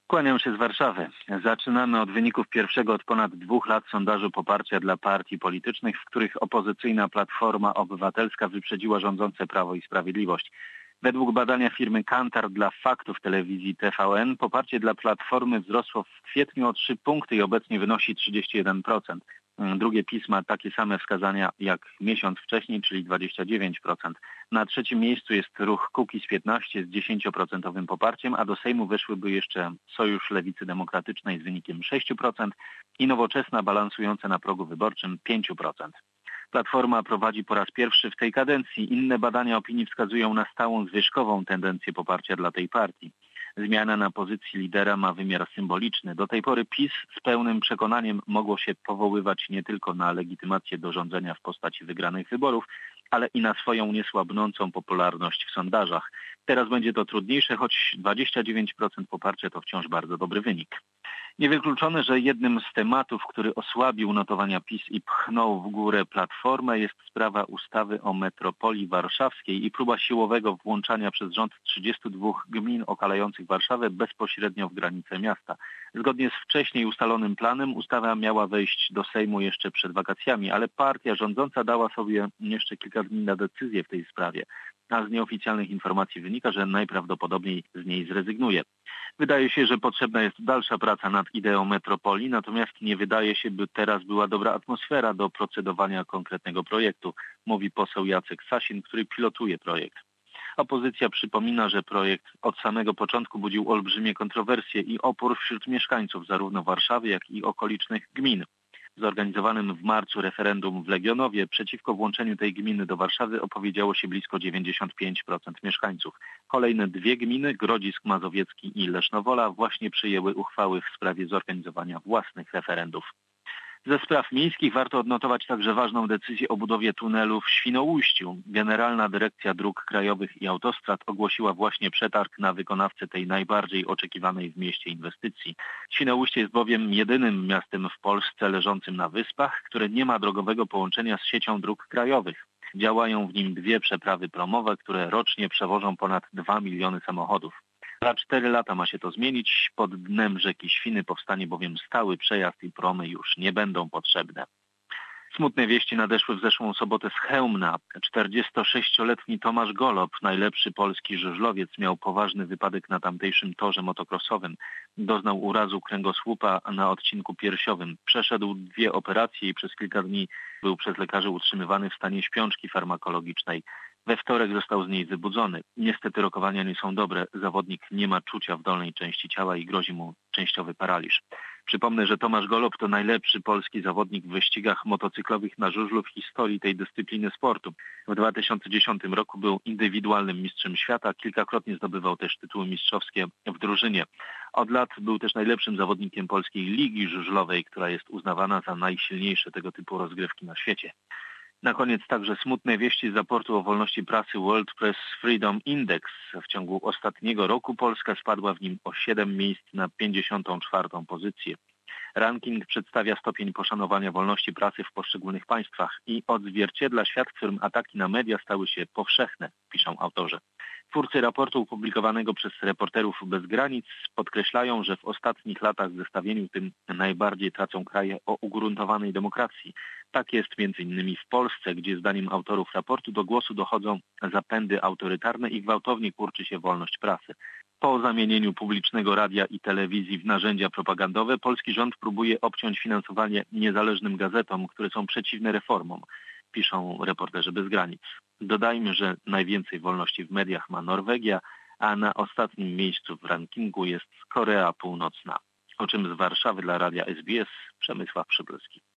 Kłaniam się z Warszawy. Zaczynamy od wyników pierwszego od ponad 2 lat sondażu poparcia dla partii politycznych, w których opozycyjna Platforma Obywatelska wyprzedziła rządzące Prawo i Sprawiedliwość. Według badania firmy Kantar dla faktów telewizji TVN poparcie dla Platformy wzrosło w kwietniu o 3 punkty i obecnie wynosi 31%. Drugie PiS ma takie same wskazania jak miesiąc wcześniej, czyli 29%. Na trzecim miejscu jest ruch Kukiz15 z 10% poparciem, a do Sejmu weszłyby jeszcze Sojusz Lewicy Demokratycznej z wynikiem 6% i Nowoczesna balansująca na progu wyborczym 5%. Platforma prowadzi po raz pierwszy w tej kadencji. Inne badania opinii wskazują na stałą zwyżkową tendencję poparcia dla tej partii. Zmiana na pozycji lidera ma wymiar symboliczny. Do tej pory PiS z pełnym przekonaniem mogło się powoływać nie tylko na legitymację do rządzenia w postaci wygranych wyborów, ale i na swoją niesłabnącą popularność w sondażach. Teraz będzie to trudniejsze, choć 29% poparcia to wciąż bardzo dobry wynik. Niewykluczone, że jednym z tematów, który osłabił notowania PiS i pchnął w górę Platformę, jest sprawa ustawy o metropolii warszawskiej i próba siłowego włączania przez rząd 32 gmin okalających Warszawę bezpośrednio w granice miasta. Zgodnie z wcześniej ustalonym planem ustawa miała wejść do Sejmu jeszcze przed wakacjami, ale partia rządząca dała sobie jeszcze kilka dni na decyzję w tej sprawie. A z nieoficjalnych informacji wynika, że najprawdopodobniej z niej zrezygnuje. Wydaje się, że potrzebna jest dalsza praca nad ideą metropolii, natomiast nie wydaje się, by teraz była dobra atmosfera do procedowania konkretnego projektu, mówi poseł Jacek Sasin, który pilotuje projekt. Opozycja przypomina, że projekt od samego początku budził olbrzymie kontrowersje i opór wśród mieszkańców zarówno Warszawy, jak i okolicznych gmin. W zorganizowanym w marcu referendum w Legionowie przeciwko włączeniu tej gminy do Warszawy opowiedziało się blisko 95% mieszkańców. Kolejne 2 gminy, Grodzisk Mazowiecki i Lesznowola, właśnie przyjęły uchwały w sprawie zorganizowania własnych referendów. Ze spraw miejskich warto odnotować także ważną decyzję o budowie tunelu w Świnoujściu. Generalna Dyrekcja Dróg Krajowych i Autostrad ogłosiła właśnie przetarg na wykonawcę tej najbardziej oczekiwanej w mieście inwestycji. Świnoujście jest bowiem jedynym miastem w Polsce leżącym na wyspach, które nie ma drogowego połączenia z siecią dróg krajowych. Działają w nim 2 przeprawy promowe, które rocznie przewożą ponad 2 miliony samochodów. Za 4 lata ma się to zmienić. Pod dnem rzeki Świny powstanie bowiem stały przejazd i promy już nie będą potrzebne. Smutne wieści nadeszły w zeszłą sobotę z Chełmna. 46-letni Tomasz Golob, najlepszy polski żużlowiec, miał poważny wypadek na tamtejszym torze motokrosowym. Doznał urazu kręgosłupa na odcinku piersiowym. Przeszedł 2 operacje i przez kilka dni był przez lekarzy utrzymywany w stanie śpiączki farmakologicznej. We wtorek został z niej wybudzony. Niestety rokowania nie są dobre. Zawodnik nie ma czucia w dolnej części ciała i grozi mu częściowy paraliż. Przypomnę, że Tomasz Golob to najlepszy polski zawodnik w wyścigach motocyklowych na żużlu w historii tej dyscypliny sportu. W 2010 roku był indywidualnym mistrzem świata, kilkakrotnie zdobywał też tytuły mistrzowskie w drużynie. Od lat był też najlepszym zawodnikiem polskiej ligi żużlowej, która jest uznawana za najsilniejsze tego typu rozgrywki na świecie. Na koniec także smutne wieści z raportu o wolności prasy World Press Freedom Index. W ciągu ostatniego roku Polska spadła w nim o 7 miejsc na 54. pozycję. Ranking przedstawia stopień poszanowania wolności prasy w poszczególnych państwach i odzwierciedla świat, w którym ataki na media stały się powszechne, piszą autorzy. Twórcy raportu opublikowanego przez Reporterów bez Granic podkreślają, że w ostatnich latach w zestawieniu tym najbardziej tracą kraje o ugruntowanej demokracji. Tak jest m.in. w Polsce, gdzie zdaniem autorów raportu do głosu dochodzą zapędy autorytarne i gwałtownie kurczy się wolność prasy. Po zamienieniu publicznego radia i telewizji w narzędzia propagandowe polski rząd próbuje obciąć finansowanie niezależnym gazetom, które są przeciwne reformom, piszą Reporterzy bez Granic. Dodajmy, że najwięcej wolności w mediach ma Norwegia, a na ostatnim miejscu w rankingu jest Korea Północna. O czym z Warszawy dla radia SBS Przemysław Przybylski.